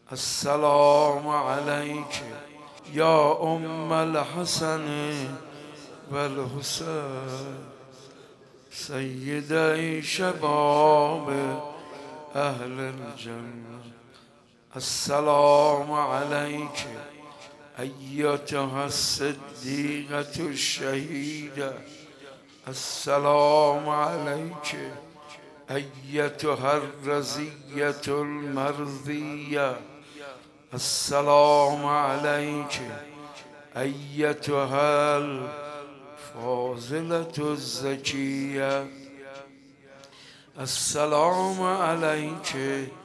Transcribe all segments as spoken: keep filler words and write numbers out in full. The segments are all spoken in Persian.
السلام عليك يا أم الحسن والحسين سيدي شباب أهل الجنة. السلام عليك أيتها الصديقة الشهيدة. السلام عليك أيتها الرزية المرضية. السلام عليك أيتها الفاضلة الزكية. السلام عليك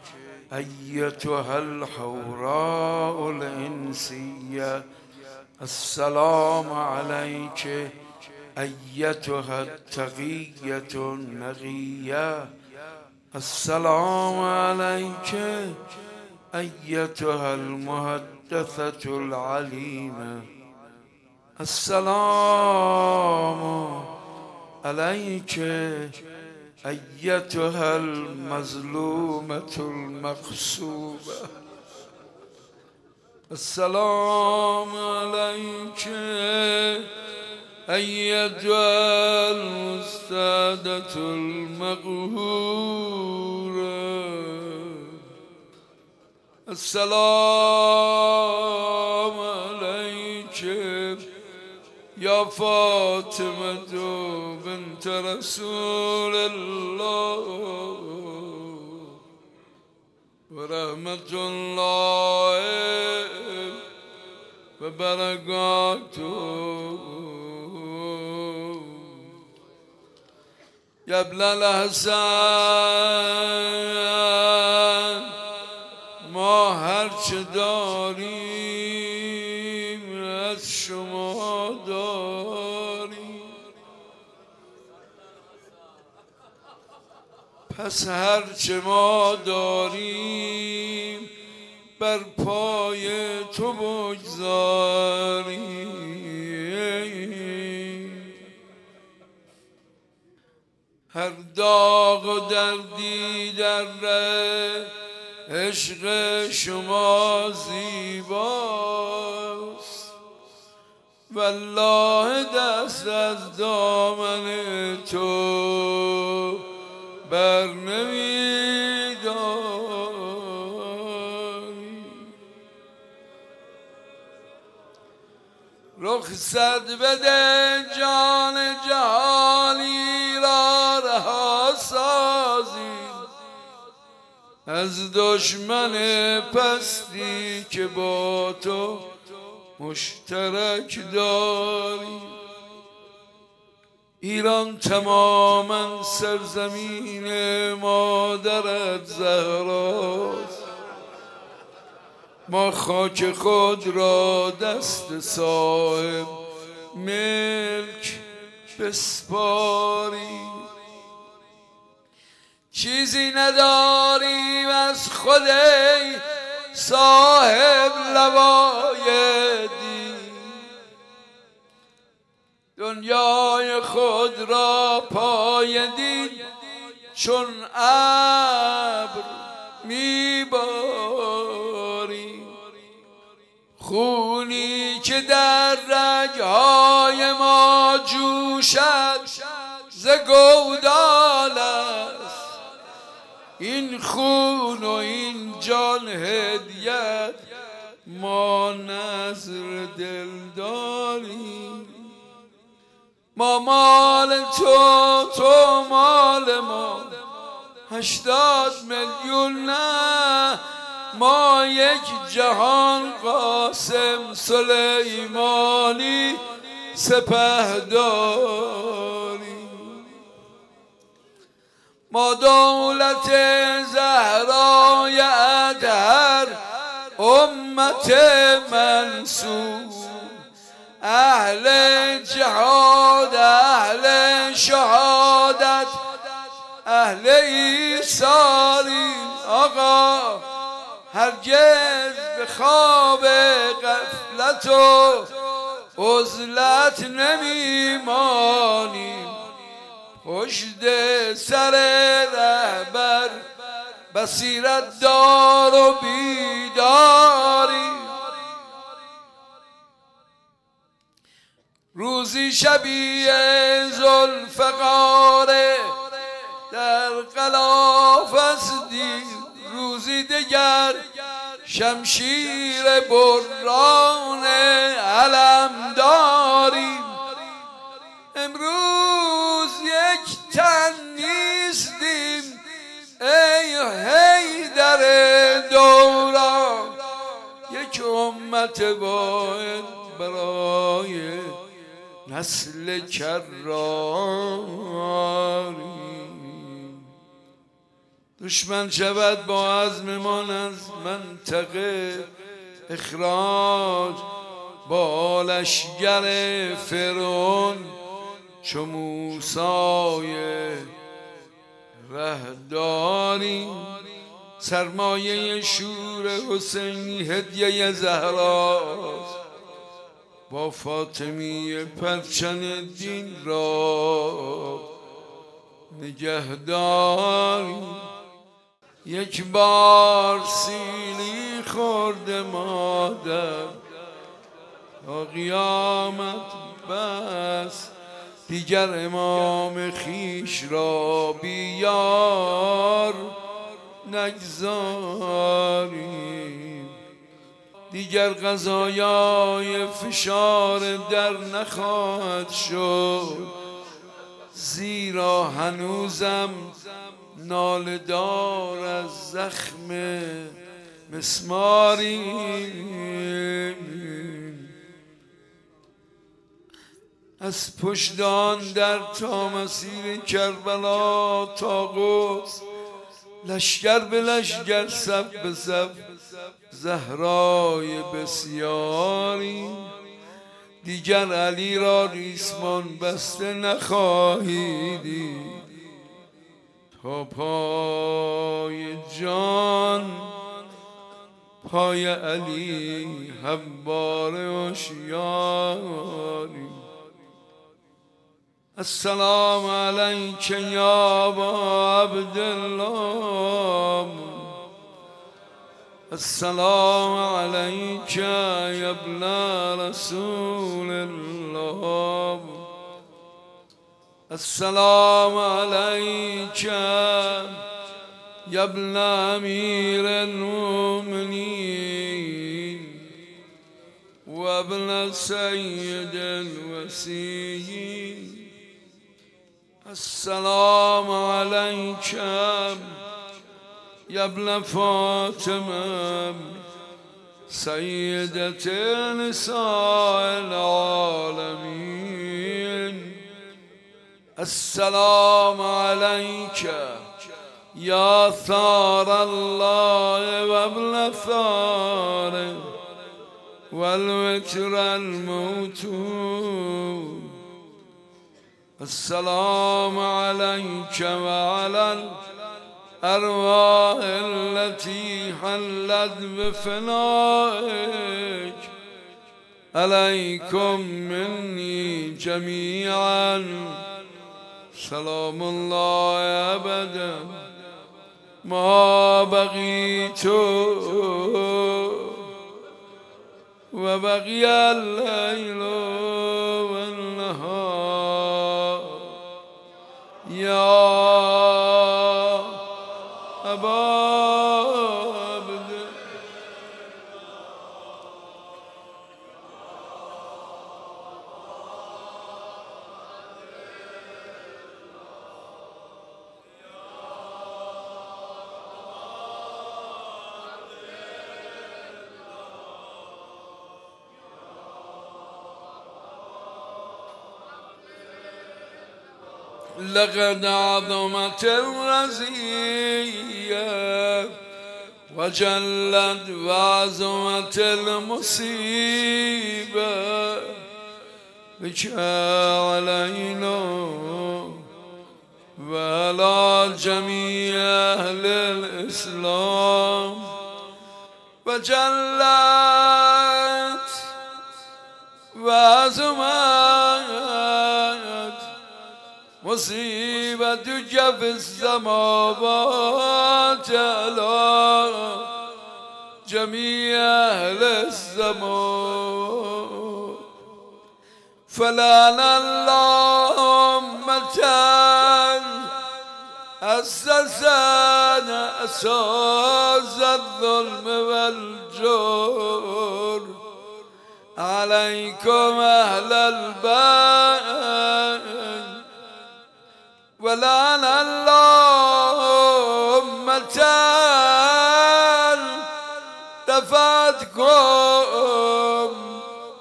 أيتها الحوراء الإنسية. السلام عليك أيتها التقية النقية. السلام عليك أيتها المحدثة العليمة. السلام عليك أيتها المظلومة المغصوبة. السلام عليك أيتها المستعدة المقهورة. السلام عليك يا فاطمة بنت رسول الله ورحمة الله وبركاته. يا ابن الحسن ما هرچه داریم از شما داریم، پس هرچه ما داریم بر پای تو بگذاریم. هر داغ و دردی در ره عشق شما زیباست، والله دست از دامن تو بر نمی‌داری. رخصت بده جان جهانی را رها سازی از دشمن پستی که با تو مشترک داری. ایران تماما سرزمین مادرت زهراست، ما خاک خود را دست صاحب ملک بسپاریم. چیزی نداریم از خود ای صاحب لوای دین، دنیای خود را پای دین چون ابر میباریم. خونی که در رگهای ما جوشد ز گودال است، این خون و این جان هدیت ما نذر دل داریم. ما مال تو تو مال ما، هشتاد میلیون نه، ما یک جهان قاسم سلیمانی سپهداری. ما دولت زهرای اطهر امت منصور، اهل جهاد اهل شهادت اهل ایثاری. آقا هرگز به خواب غفلت و عزلت نمیمانیم، پشت سر رهبر بصیرت دار و بیدار روزی شبیه ذوالفقاره در غلاف است دیر، روزی دگر شمشیر بران علم داریم. امروز یک تن نیستیم ای حیدر دوران، یک امت واحد برای نسل کراریم. دشمن شود با عزممان از منطقه اخراج، با لشگر فرعون چو موسی رهداریم. سرمایه شور حسینی هدیه زهراست، با فاطمی پرچم دین را نگهداریم. یک بار سیلی خورد مادر تا قیامت بس، دیگر امام خیش را بیار نگذاریم. دیگر غذایای فشار در نخواهد شد، زیرا هنوزم ناله‌دار از زخم مسماریم. از پشتان در تا مسیر کربلا تا قدس، لشگر به لشگر صف به صف زهرای بسیاریم. دیگر علی را ریسمان بسته نخواهیدی، تا پای جان پای علی همواره هوشیاریم. السلام علیک یا ابا عبدالله، السلام علیک یا ابن رسول الله، السلام علیک یا ابن امیر المؤمنین و ابن سید الوصیین. السلام علیک یا ابن فاطمه سیدت نساء العالمین. السلام علیک یا ثار الله و ابن ثاره و الوتر الموتور. السلام علیک و علی الارواح التي حلت بفنائك. علیکم منی جمیعا سلام الله ابدا ما بقیت و بقی اللیل و النهار. یا ابا لقد عظمت الرزية وجلت وعظمت المصيبة بك علينا وعلى جميع أهل الإسلام. وجلت وعظمت مصیبتک فی السماوات علی جمیع اهل السماء. فلعن الله أمة أسسن أساس الظلم والجور عليكم أهل البيت ولعن الله أمة دفعتكم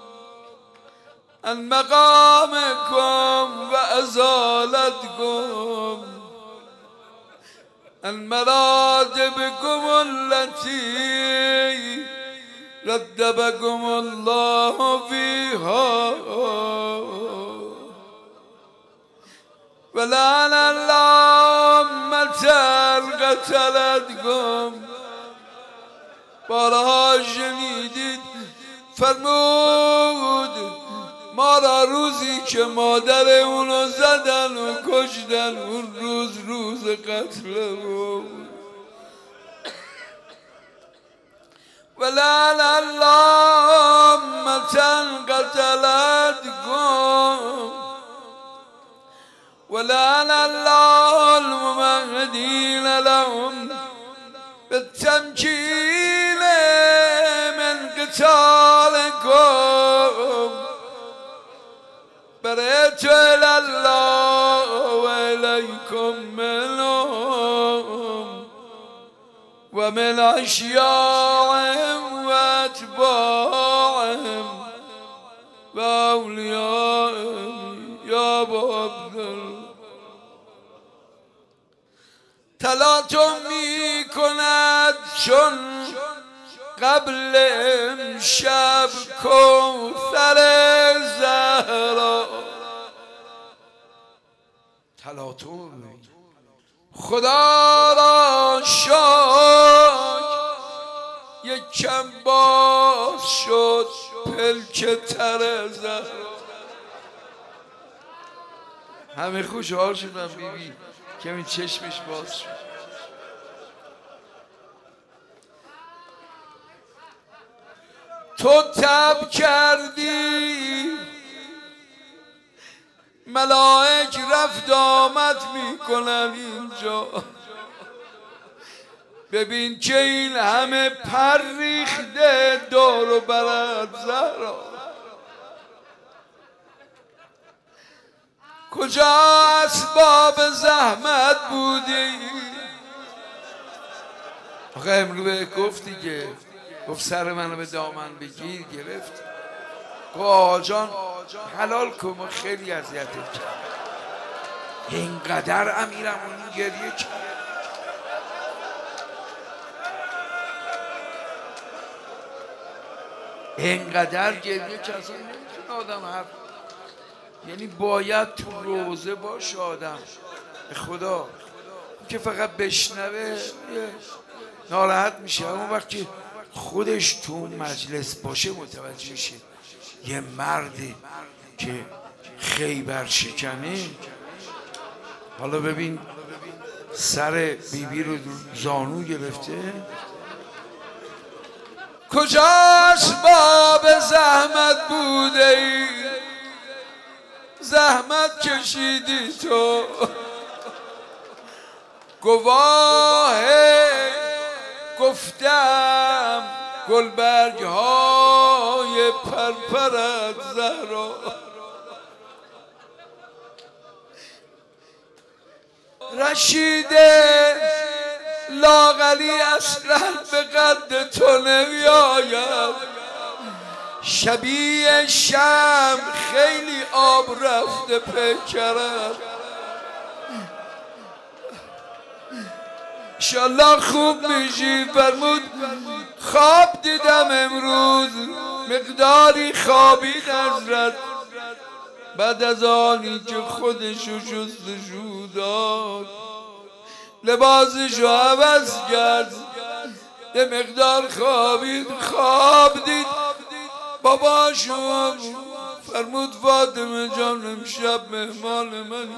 عن مقامكم وأزالتكم عن مراتبكم التي رتبكم الله فيها ولعن الله أمة قتلتكم. بارها شنیدید فرمود ما را روزی که مادر اونو زدن و کشتن اون روز روز قتل بود. ولعن الله أمة قتلتكم ولعن الله الممهدين لهم بالتمكين من قتالكم. برئت إلى الله وإليكم منهم ومن أشياعهم وأتباعهم وأوليائهم يا أبا عبد الله. تلاطم می کند چون قبل امشب کوثر زهرا. تلاطم خدا را شکر یک کم باز شد پلک تر زهرا. همه خوشحال شدن بی بی کمی چشمش باز شد. تو تب کردی ملائک رفت آمد میکنن اینجا. ببین که این همه پر ریخته دور و برت زهرا. کجا اسباب زحمت بودی؟ آقا امروز گفتی که گفت سر منو به دامن بگیر گرفت. گفت آقا جان حلال کن و خیلی اذیتت کرد. اینقدر امیرمونی گریه کرد. اینقدر گریه که اصلا نمیتونه آدم حرف، یعنی باید تو روزه باشه آدم به خدا که فقط بشنوه ناراحت میشه. اون وقت که خودش تو مجلس باشه متوجه شه یه مردی که خیبر شکنه. حالا ببین سر بیبی بی رو زانو گرفته. کجا اسباب زحمت بوده ای؟ زحمت کشیدی تو. گواه گفتم گلبرگ های پرپرت زهرا. رشیده لاغلی اصلا به قد تو نمی آید. شبیه شم خیلی آب رفته پیکرم. انشالله خوب میشی. فرمود خواب دیدم امروز مقداری خوابید حضرت. بعد از آنی که خودشو شستشو داد لباسشو عوض کرد یه مقدار خوابید. خواب دید باباشو فرمود فاطمه جان امشب مهمان من.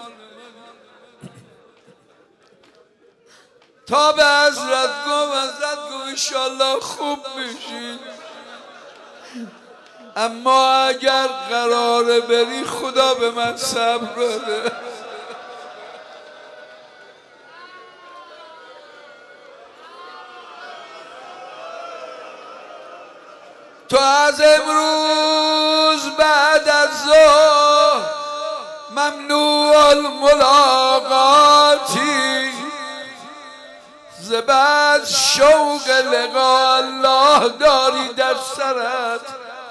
تا به حضرت گفت حضرت گفت انشالله خوب میشین. اما اگر قراره بری خدا به من صبر بده. تو از امروز بعد از ظهر ممنوع الملاقاتی، ز بعد شوق لقا الله داری در سرت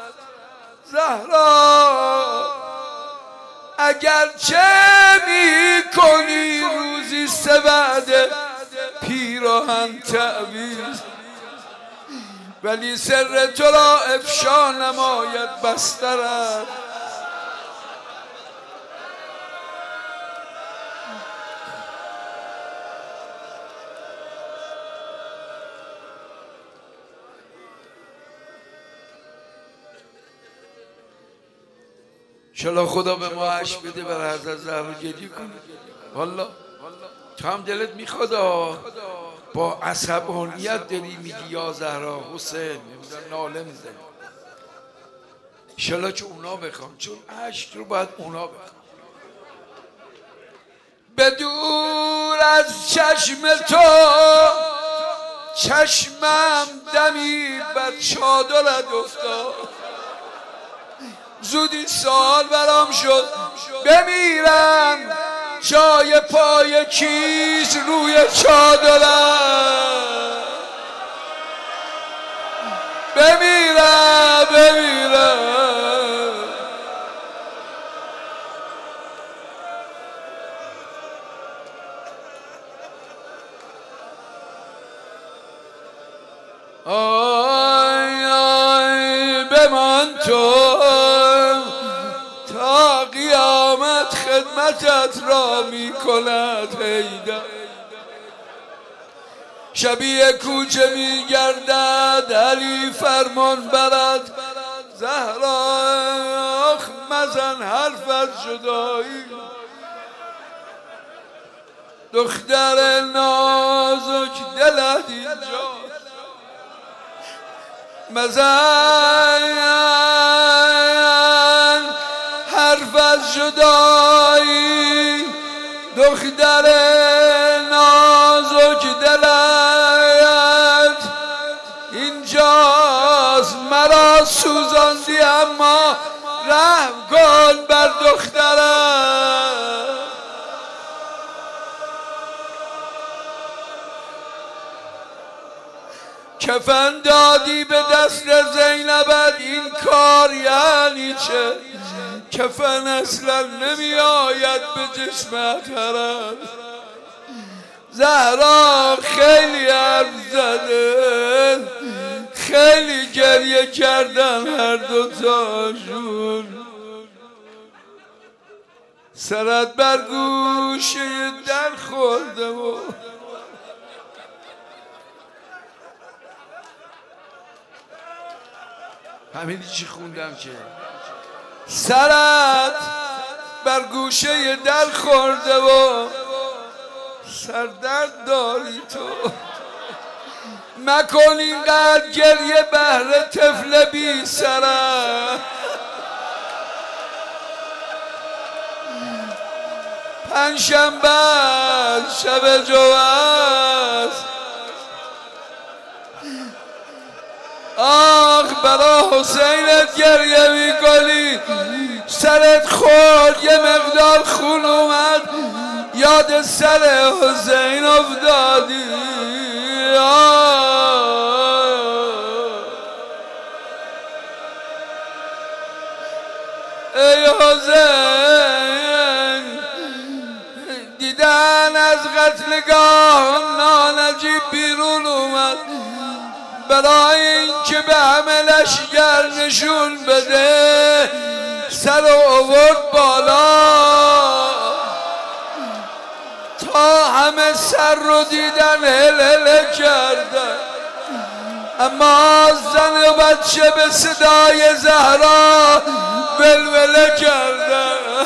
زهرا. اگرچه می کنی روزی سه وعده پیراهن تعویض، ولی سر تو را افشا نماید بسترت. انشالله خدا به ما عشق بده بر حضرت زهرا گریه کنه. والا تو هم دلت میخواد با عصبانیت داری میگی یا زهرا حسین، نمیدونم ناله میزنی. انشالله که اونا بخوام، چون عشق رو باید اونا بخوام. بدور از چشم تو چشمم دمی بر چادرت افتاد، زودی سال برام شد بمیرم جای پای کیش روی چادرم، بمیرم بمیرم. آی آی بمان تو تا قیامت خدمتت را می کند حیدر. شبیه کوچه می گردد علی فرمان برد، زهرا آخ مزن حرف از جدایی. دختر نازک دلت اینجا مزن حرف از جدایی. دختر نازک دلت اینجاست، مرا سوزاندی اما رحم کن بر دخترم. کفن دادی به دست زینبت، این کار یعنی چه؟ کفن اصلا نمی آید به جسمت حرم. زهرا خیلی حرف زده، خیلی گریه کردن هر دوتاشون. سرت بر گوشه در خورده و همین چی خوندم که سرت بر گوشه در خورده و سردرد داری تو. مکن اینقدر گریه بهر طفل بی سرت. پنجشنبه شب جمعه آخ برا حسینت گریه میکنی، سرت خورد یه مقدار خون اومد یاد سر حسین افتادی. ای حسین دیدن از قتلگاه نانجیب بیرون اومد، برای اینکه به همه لشگر نشون بده سر آورد بالا، تا همه سر رو دیدن هل هل کردن، اما زن و بچه به صدای زهرا ولوله کردن.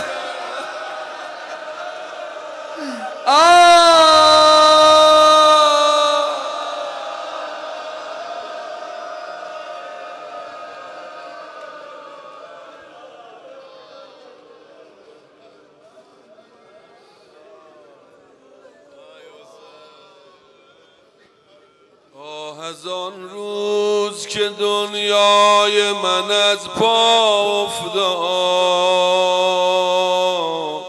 از آن روز که دنیای من از پا افتاد،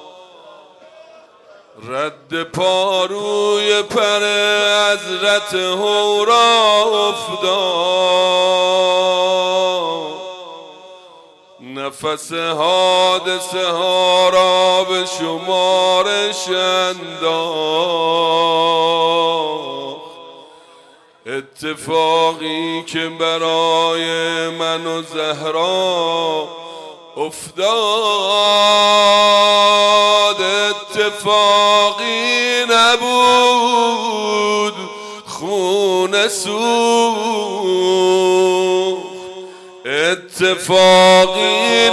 رد پاروی پر حضرت هورا افتاد، نفس حادثه ها را به شمارش انداخت. اتفاقی که برای من و زهرا افتاد اتفاقی نبود، خون سوخت. اتفاقی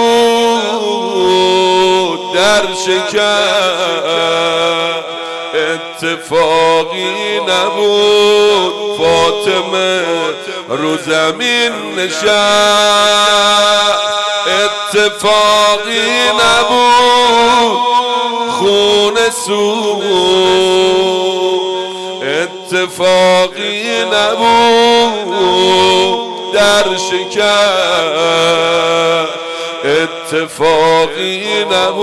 نبود در شکر، اتفاقی نبود فاطمه رو زمین نشست. اتفاقی نبود خون سوخت، اتفاقی نبود در شکر، اتفاقی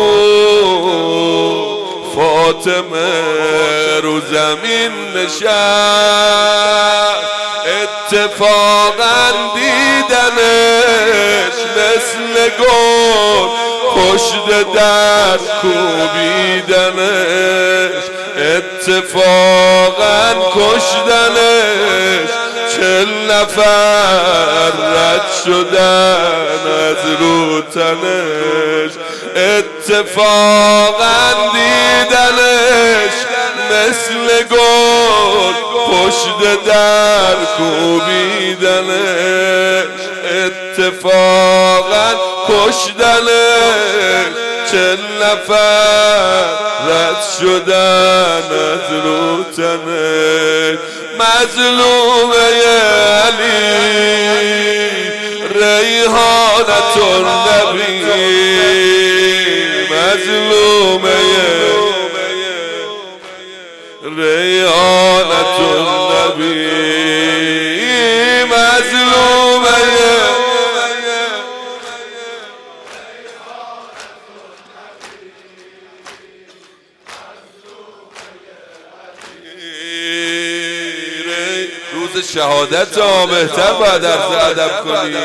نبود فاطمه رو زمین نشست. اتفاقا دیدنش مثل گل پشت در کوبیدنش، اتفاقا کشتنش. چل نفر رد شدن از رو تنش، اتفاقا دیدنش مثل گل پشت در کوبیدنش، اتفاقا کشتنش. چل نفر رد شدن از رو تنش. مظلومه علی ریحانت النبی، مظلومه ریحانت النبی، مظلومه روز شهادت ها بهتر باید عرض ادب کنی.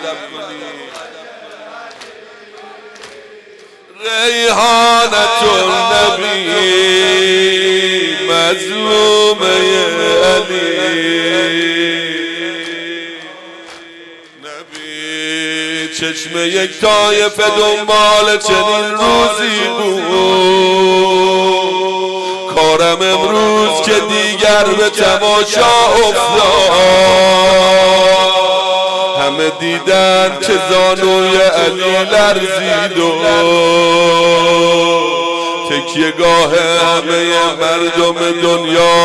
ریحانت النبی، مظلومه علی نبی. چشم یک طایفه دنبال چنین روزی بود، کارم امروز که دیگر به تماشا افتاد. همه دیدن که زانوی علی لرزید و تکیه گاه همه مردم دنیا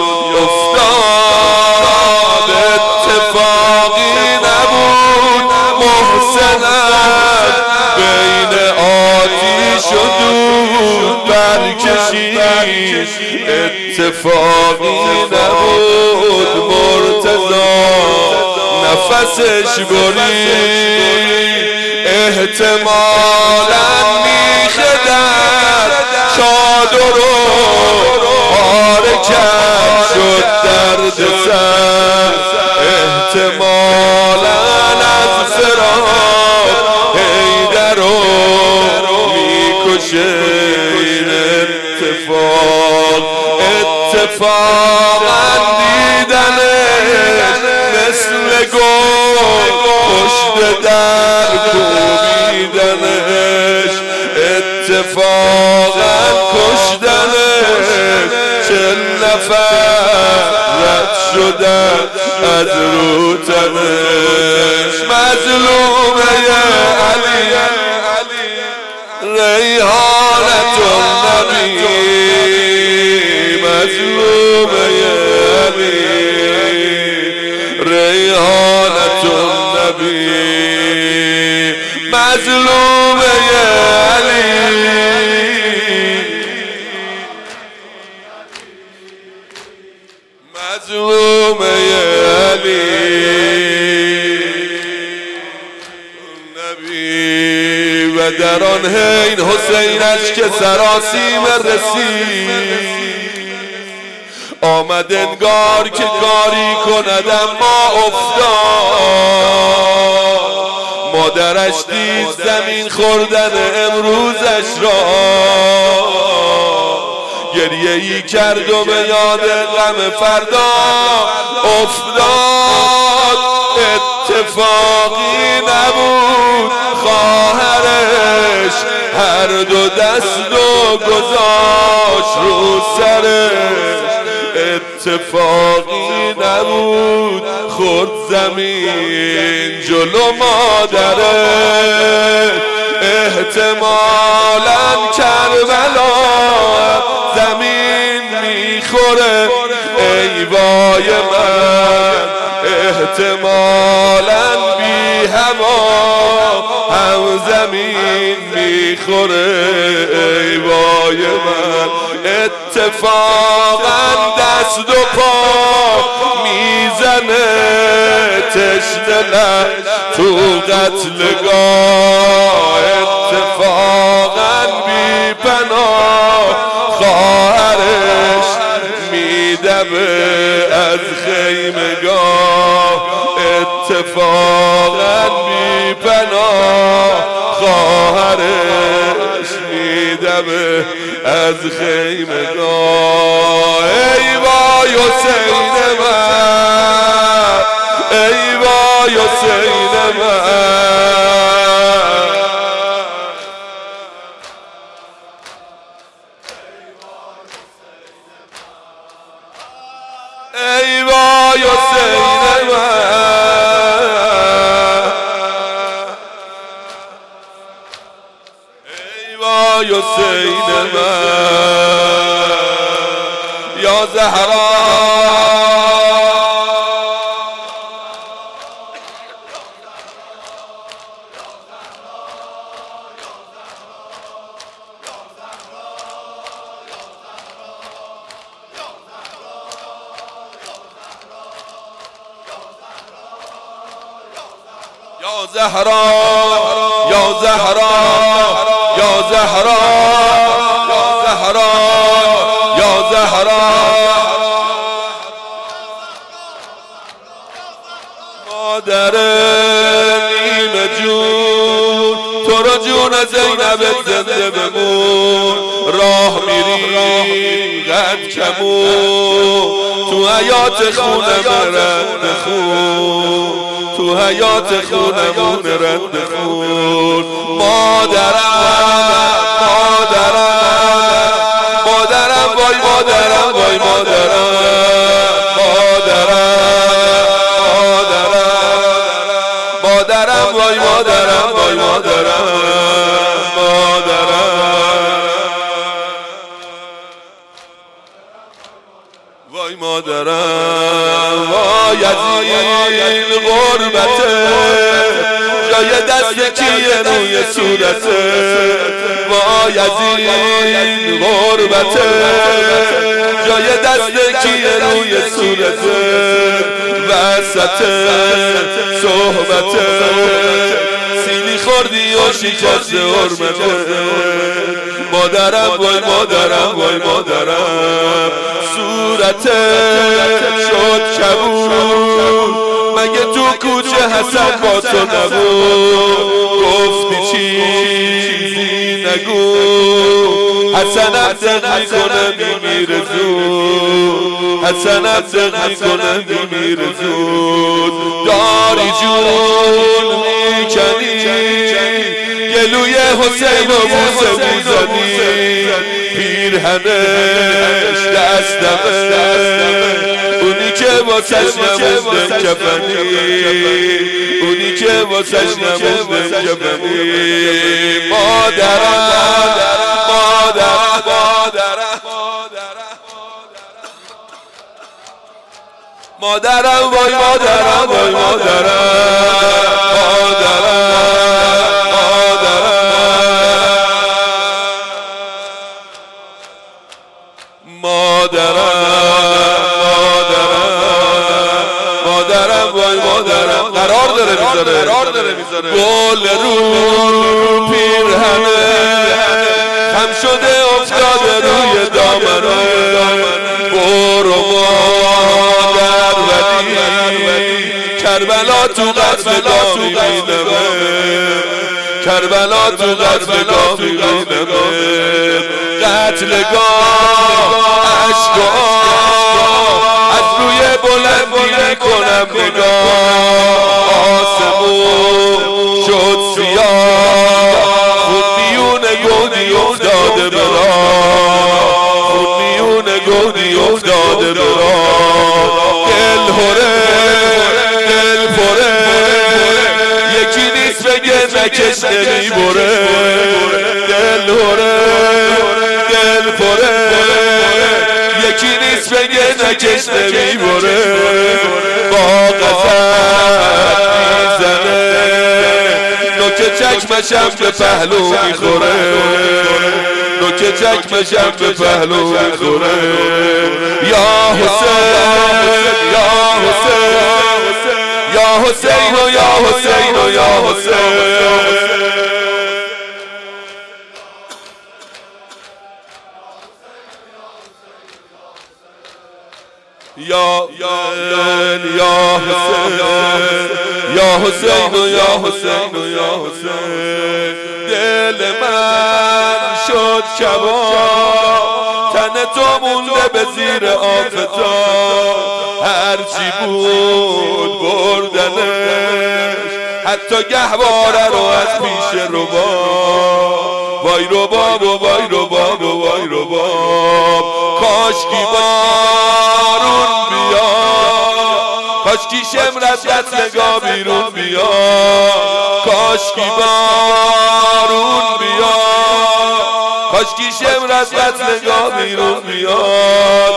افتاد. اتفاقی نبود محسنم بین آتیش و دود برکشید، اتفاقی نبود مرتضی نفسش برید. احتمالاً میشه در چادر و پاره کرد شد درد سر. احتمالاً از فراق حیدر رو میکشه این اتفاق. اتفاقاً دیدنش مثل گل پشت در کوبیدنش، اتفاقا کشتنش. چل نفر رد شدن از رو تنش. مظلومه علی ریحانت النبی، مظلومه علی ریحانت النبی، مظلومه علی مظلومه در آن حین حسینش که سراسیم رسید آمد انگار که کاری کند اما افتاد مادرش دید زمین خوردن امروزش را گریه ای کرد و به یاد غم فردا افتاد اتفاقی نبود خواهرش هر دو دست و گذاشت رو سرش اتفاقی نبود خورد زمین جلو مادره احتمالاً کربلا زمین میخوره ای وای من احتمالاً بی هوا هم زمین میخوره ای وای من اتفاقاً دست و پا میزنه تشنه تو قتلگاه اتفاقاً بی پناه خواهرش میدمه از خیمگاه اتفاقاً بی پناه خواهرش میدمه از خیمگاه ای وای حسین من ای وای حسین من ای وای حسین من ای وای حسین من یا زهرا یا زهرا یا زهرا یا زهرا یا زهرا یا زهرا مادر نیمه جون تو رو جون زینب زنده بمون راه میری قد کمون تو حیات خونم رند خون تو حیات خونمون رند خون مادرم مادرم مادرم وای مادرم وای مادرم مادرم مادرم وای مادرم وای مادرم مادرم وای مادرم وای از این غربته جای دست کیه روی صورته وای از این غربته جای دست کیه روی صورته وسط صحبته سیلی خوردی و شکست حرمته مادرم وای مادرم وای مادرم صورته شد کبود مگه تو کوچه حسن با تو نبود گفتی چیزی نگو حسنم دق میکنه میمیره زود حسنم دق میکنه میمیره زود داری جون میکنی گلوی حسین و بوسه میزنی پیرهنش دستمه اونی که واسش نمونده کفنی اونی که واسش نمونده کفنی مادرم مادرم مادرم مادرم وای مادرم وای مادرم مادرم مادرم مادرم وای مادرم قرار داره داره میذاره گل رو پیرهنه خم شده افتاده روی دامنه برو مادر ولی کربلا تو قتل گاه میبینمه کربلا تو قتل گاه میبینمه قتل گاه عشق از روی بلندی میکنم نگاه آسمون شد سیاه خون میونه گودی افتاده برا خون میونه گودی افتاده برا دل هره دل پره یکی نیست بگه نکش نمیبره دل هره دل پره یکی نیست بگه نکش نمیبره با غزل میزنه نوک چکمشم به پهلو میخوره نوک چکمشم به پهلو میخوره یا حسین یا حسین یا حسین و یا حسین و یا حسین یا یا یا حسین یا حسین و یا حسین و یا حسین دل من شد کباب تن تو مونده به زیر آفتاب هرچی بود بردنش حتی گهواره رو از پیش رباب وای رباب و وای رباب و وای رباب کاشکی بارون بیا کاشکی شمرت دست نگاه بیرون بیا کاشکی بارون بیا کاشکی شمرت دست نگاه بیرون بیاد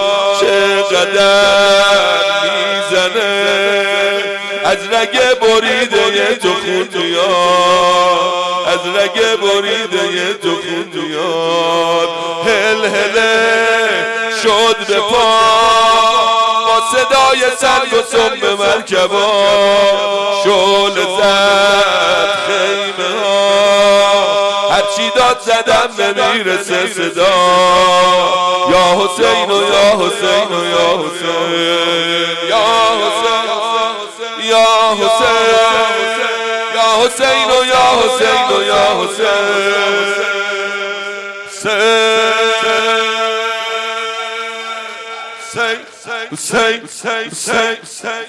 چقدر میزنه از رگ بریده تو خون میاد از رگ بریده تو خون میاد هل هله شد به پا با صدای سنگ و سم مرکبا شعله زد خیمه ها هرچی داد زدم نمیرسه صدا یا حسین و یا حسین و یا حسین یا حسین یا حسین یا حسین و یا حسین و یا حسین حسین حسین حسین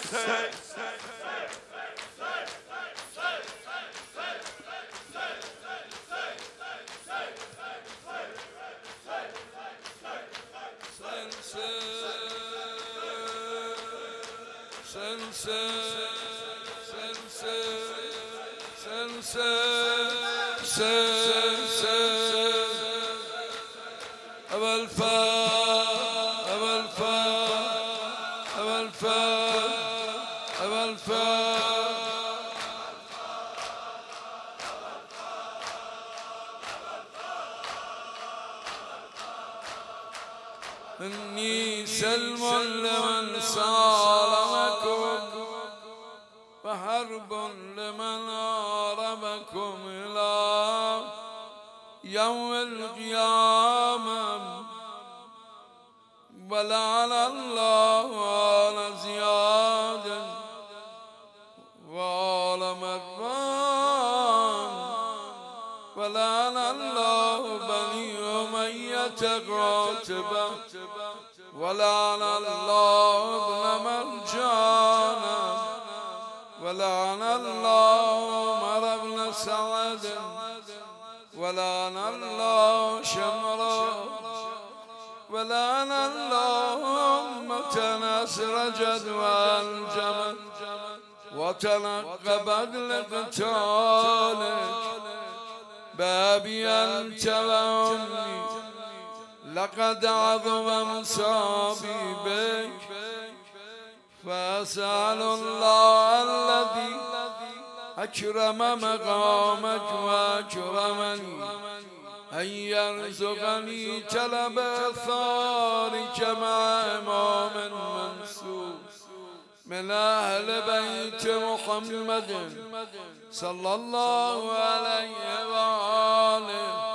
إني سلم لمن سالمكم وحرب لمن عاربكم إلى يوم القيامة ولعن الله آل زياد وآل مروان ولعن الله بني أمية قاتبة ولعن الله ابن مرجان ولعن الله عمر بن سعد ولعن الله شمرا ولعن الله أمة أسرجت وأنجمت وتنقبت لقتالك بابي أنت وأمي لقد عظم مصابي بك فأسأل الله الذي أكرم مقامك وأكرمني أن يرزقني طلب ثارك مع إمام منصور من أهل بيت محمد صلى الله عليه وآله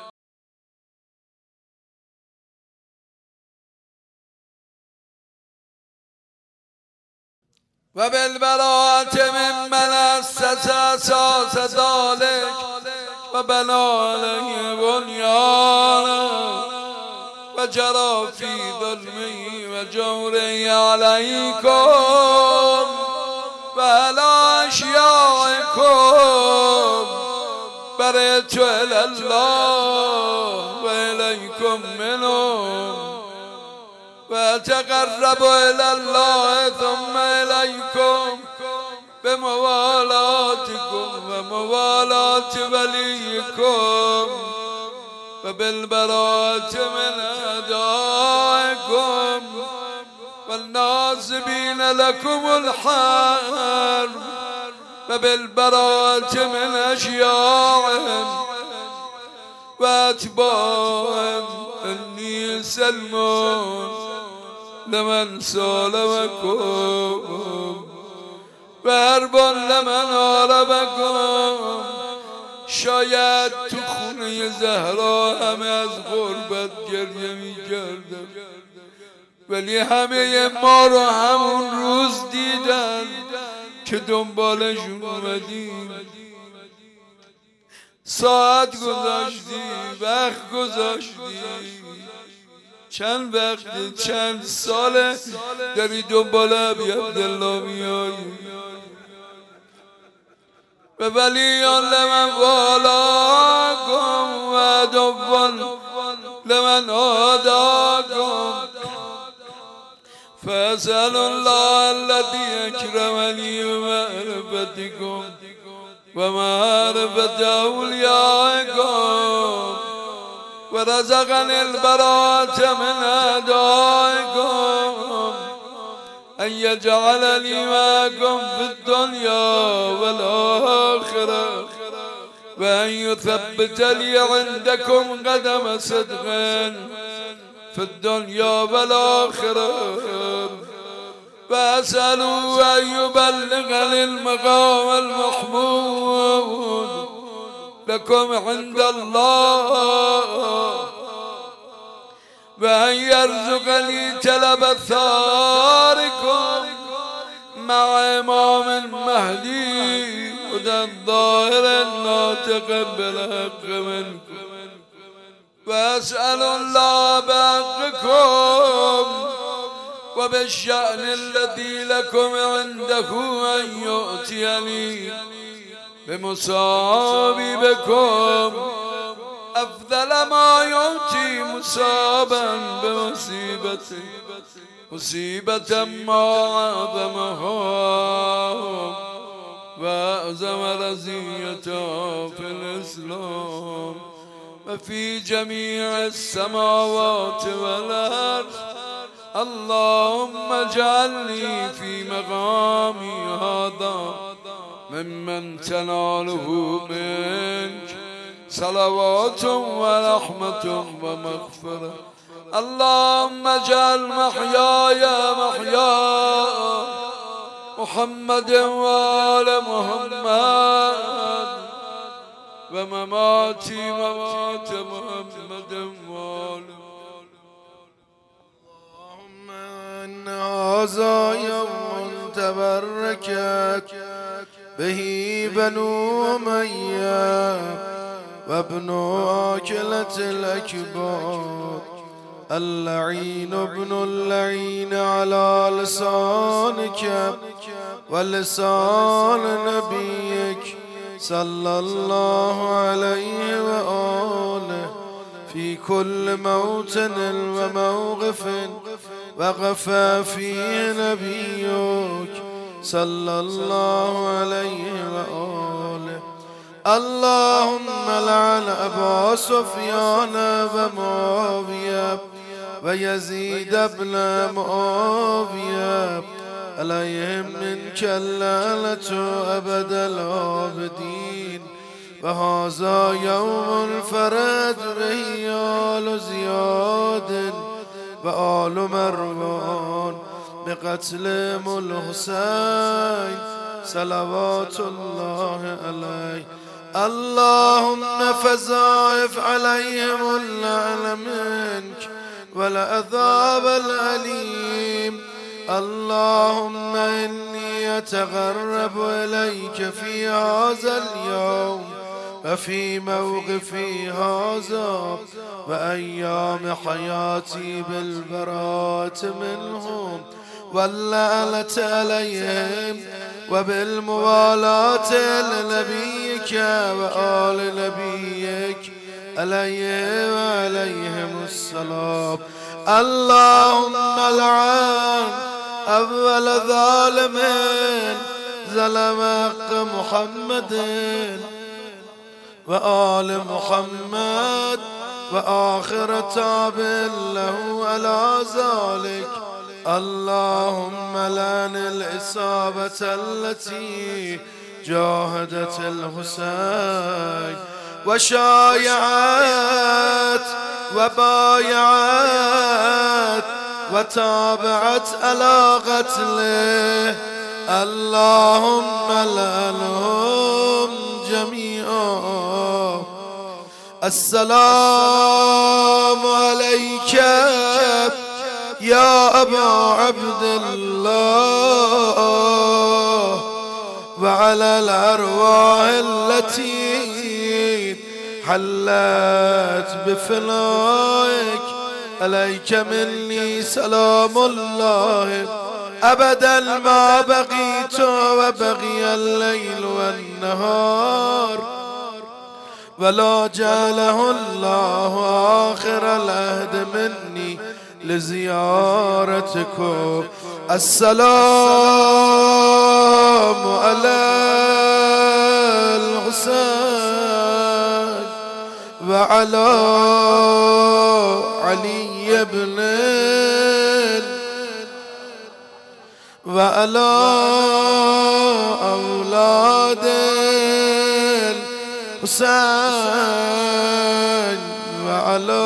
وبالبراءة ممن أسس أساس ذلك وبنى عليه بنيانه وجرى في ظلمه وجوره عليكم وعلى أشياعكم برئت إلى الله وإليكم منهم وأتقرب إلى الله ثم إليكم بموالاتكم وموالاة وليكم وبالبراءة من أعدائكم والناصبين لكم الحرب وبالبراءة من أشياعهم وأتباعهم إني سلمون لمن سالمكم وحرب لمن حاربكم. شاید تو خونه زهرا همه از غربت گریه می کردن، ولی همه ما رو همون روز دیدن که دنبالشون اومدیم. ساعت گذاشتی، وقت گذاشتی، چند وقت چند ساله داری دنبال ابی عبدالله میایی و ولیان لمن والاکم و عدوان لمن عاداکم فاسأل الله الذي اکرمنی بمعرفتکم و معرفت اولیائکم ورزقني البراءة من أعدائكم أن يجعلني معكم في الدنيا والآخرة وأن يثبت لي عندكم قدم صدق في الدنيا والآخرة وأسألوا أن يبلغني المقام المحمود لكم عند الله وأن يرزقني تلب ثاركم مع إمام مهدي هدى الظاهر الناطق بالحق منكم وأسأل الله بحقكم وبالشأن الذي لكم عنده أن يؤتيني بمصابكم أفضل ما يؤتي مصابا بمصيبته مصيبة ما عظمها وأعظم رزيتها في الإسلام وفي جميع السماوات والأرض. اللهم اجعلني في مقامي هذا ممن تناله منك صلوات ورحمة ومغفرة. اللهم اجعل محياي محيا محمد وآل محمد ومماتي ممات محمد وآل محمد. اللهم إن هذا يوم تبركت به بنو أمية وابن آكلة الأكباد اللعين ابن اللعين على لسانك ولسان نبيك صلى الله عليه وآله في كل موطن وموقف وقف فيه نبيك صلى الله عليه وآله. اللهم لعن أبا سفيان ومعاوية ويزيد بن معاوية عليهم منك اللعنة أبد العابدين. وهذا يوم الفرد به آل زياد وآل مروان بقتلهم الحسين صلوات الله عليه. اللهم فزائف عليهم اللعن منك والعذاب الأليم. اللهم إني أتقرب إليك في هذا اليوم وفي موقفي هذا وأيام حياتي بالبراءة منهم واللعنة عليهم وبالموالاة لنبيك وآل نبيك عليه وعليهم السلام. اللهم لعن أول ظالم ظلم حق محمد وآل محمد وآخر تاب له على ذلك. اللهم لعن العصابة التي جاهدت الحسين وشايعت وبايعت وتابعت على قتله. اللهم لعنهم جميعا. السلام عليك يا أبا عبد الله وعلى الأرواح التي حلت بفنائك. عليك مني سلام الله أبدا ما بقيت وبقي الليل والنهار ولا جعله الله آخر العهد مني لزيارتكم. السلام على الحسين وعلى علي بن وعلى أولاد الحسين وعلى.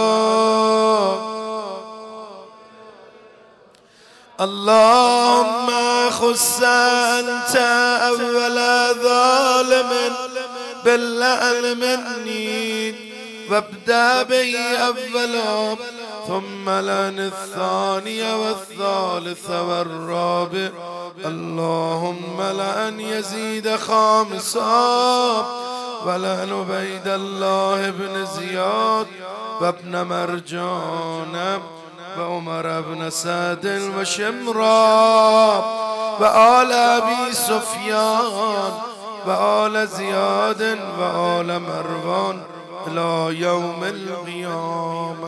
اللهم خص أنت أول ظالم باللعن مني وابدأ به أولا ثم لعن الثاني والثالث والرابع. اللهم لعن يزيد خامسا ولعن عبيد الله بن زياد وابن مرجان وعمر بن سعد وشمرا وآل أبي سفيان وآل زياد وآل مروان إلى يوم القيامة.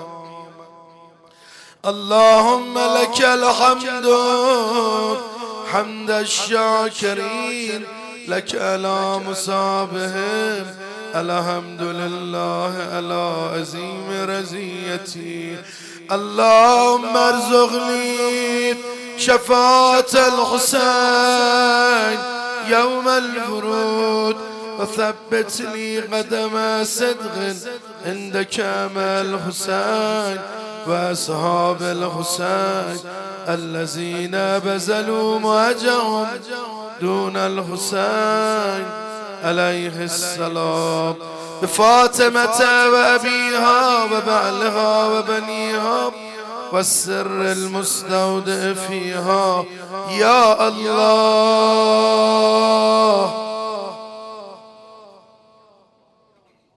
اللهم لك الحمد حمد الشاكرين لك على مصابهم. الحمد لله على عظيم رزيتي. اللهم ارزقني شفاعة الحسين يوم الورود وثبت لي قدم صدق عندك مع الحسين وأصحاب الحسين الذين بذلوا مهجهم دون الحسين عليه السلام. بفاطمة وأبيها وبعلها وبنيها والسر المستودع فيها يا الله.